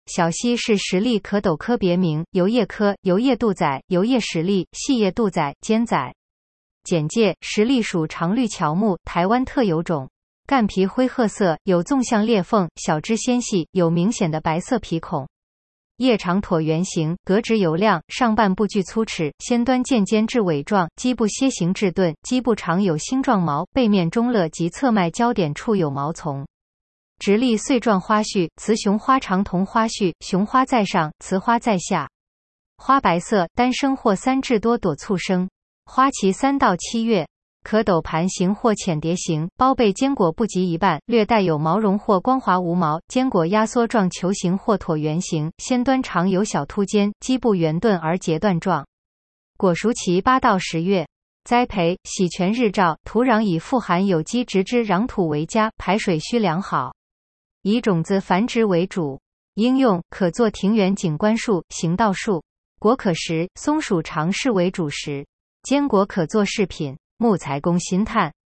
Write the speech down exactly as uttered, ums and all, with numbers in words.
小溪是石栗壳斗科别名，油叶科，油叶杜仔，油叶石栗，细叶杜仔，尖仔。简介：石栗属常绿乔木，台湾特有种，干皮灰褐色，有纵向裂缝，小枝纤细，有明显的白色皮孔。叶长椭圆形，革质油亮，上半部具粗齿，先端渐尖至尾状，基部楔形至钝，基部常有星状毛，背面中肋及侧脉交点处有毛丛。直立穗状花序，雌雄花长同花序，雄花在上，雌花在下。花白色，单生或三至多朵簇生，花期三到七月。壳斗盘形或浅碟形，包被坚果不及一半，略带有毛绒或光滑无毛，坚果压缩状球形或椭圆形，先端常有小凸尖，基部圆钝而节段状。果熟期八到十月。栽培：洗全日照，土壤以富含有机植支壤土为佳，排水需良好。以种子繁殖为主。应用：可做庭园景观树、行道树。果可食，松鼠常视为主食。坚果可做饰品。木材供薪炭。